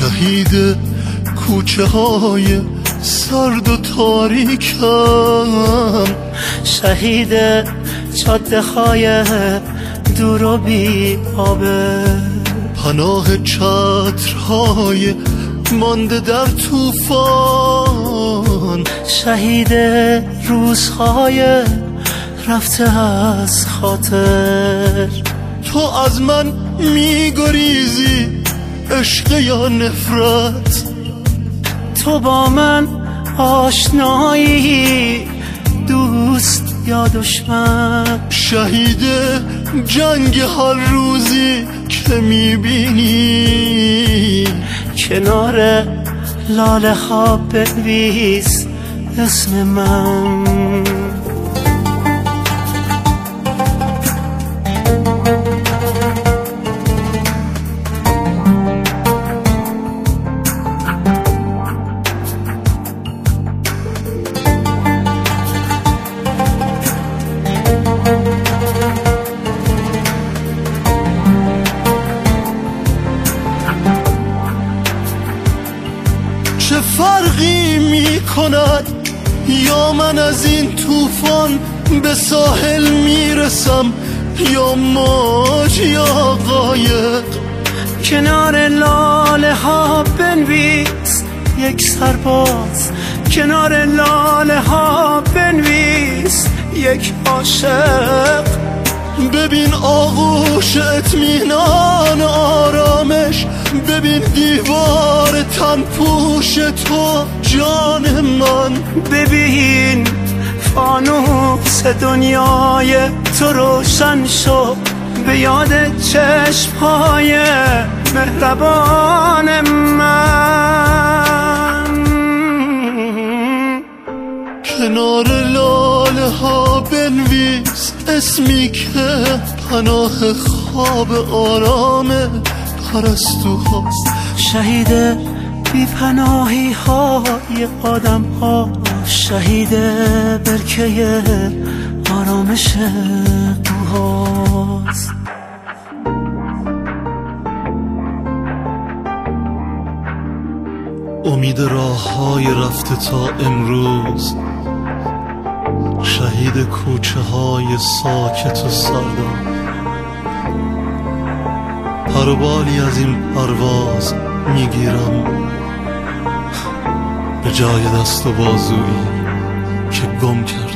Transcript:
شهید کوچه های سرد و تاریکم، شهید جاده های دور و بی آبه، پناه چترهای مانده در طوفان، شهید روزهای رفته از خاطر. تو از من میگریزی عشق یا نفرت، تو با من آشنایی دوست یا دشمن، شهید جنگ هر روزی که میبینی، کنار لاله ها بنویس اسم من. چه فرقی می کند یا من از این طوفان به ساحل میرسم یا موج یا قایق، کنار لاله ها بنویس یک سرباز، کنار لاله ها بنویس یک عاشق. ببین آغوش اطمینان آرامش، ببین دیوار تن پوش تو جان من، ببین فانوس دنیای تو روشن شد به یاد چشمهای مهربان من. کنار لاله ها بنویس اسمی که پناه خواب آرام پرستوهاست، شهید بی پناهی های آدم ها، شهید برکه آرامش کوهاست. امید راه های رفته تا امروز، شهید کوچه های ساکت و سرداب، پروبالی از این پرواز میگیرم به جای دست و بازویی که گم کرد.